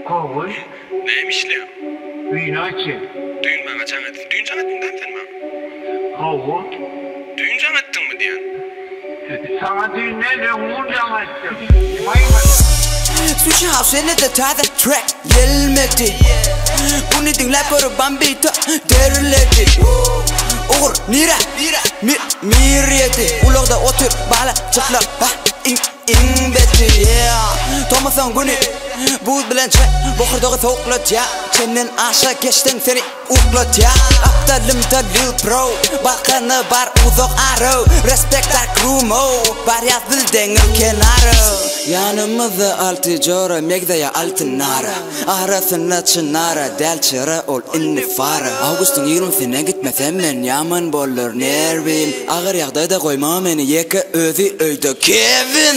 Kovuş. Neymiş lan? Vinaçı. Düğün bana canettin. Düğün canettin değil mi sen bana? Kovu. Düğün canettin mi diyen? Sana düğünle umurcam ettim. Sushi House de tada track gelmedi. Bunu dinle kurban bir ta derledi. Oğul nira miriyeti. Ulogda otur bala çıkla in beti. Tomasan guni bu bilen çek bokurdağı soğuklat ya. Senin aşağı geçtin seni uklat ya. Aptalımda Lil Pro bakanı bar uzak aro. Respect our crew mo bar yaz bildiğin kenarı. Yanımızda altı jora megdaya altın nara. Arasına çınara del çıra ol inni fara. August'un 20'sine gitmesem men yaman bolur nervim. Ağır yağdayda koymam beni yeka özü öyde Kevin.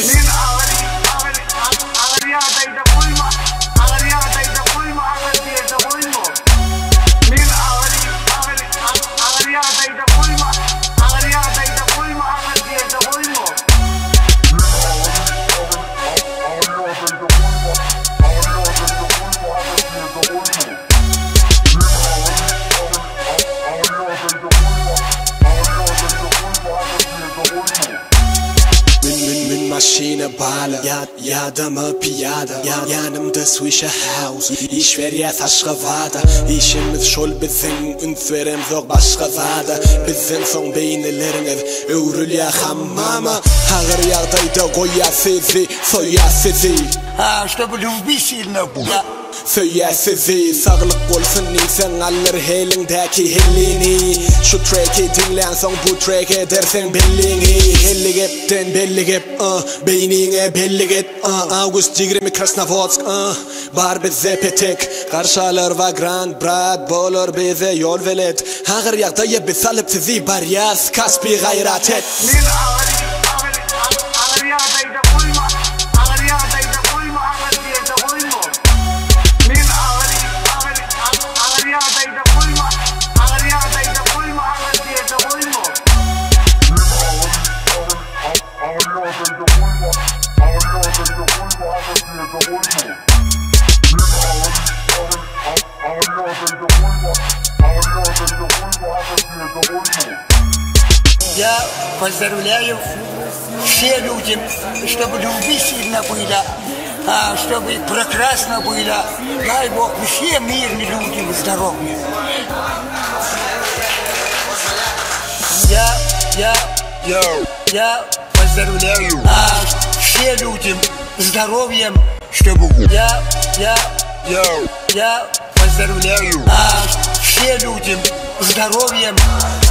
Ağır yağdayda koyma. Ağır yağdayda koyma. Ağır yağdayda koyma. Min ağır yağdayda koyma. Ağır yağdayda koyma. Ağır yağdayda koyma. Maschine Bale, ja da mı piyada, yanımda Swisher House, ich ver ya taşka vada, işimiz şol bizim, ünsverem zor başka zada, bizim son beynileriniz, övrül ya hammama, ağır yağdayda koya sizi, soya sizi. İşte bu lübisiyle bu. Söyle sizi, sağlık olsun insan alır helindeki hellini. Şu track'i dinlen son bu track edersen bellini. Helli gepten belli gep, beynine belli gep. August 20 Krasnovodsk, bar bize petek. Karşılar va Grand Brad, bolur bize yol velet. Ağır yağdaya biz alıp sizi bar yaz, kasbi gayret et. Min ağır yağdayda koyma. Ağır yağdayda koyma. Ağır yağdayda koyma. Min ağır yağdayda koyma. Ağır yağdayda koyma. Ağır yağdayda koyma. Я поздравляю все людям, чтобы любви были, чтобы прекрасно были. Дай Бог, все мирные люди, здоровые. Я поздравляю все людям здоровьем, чтобы я поздравляю все людям здоровьем.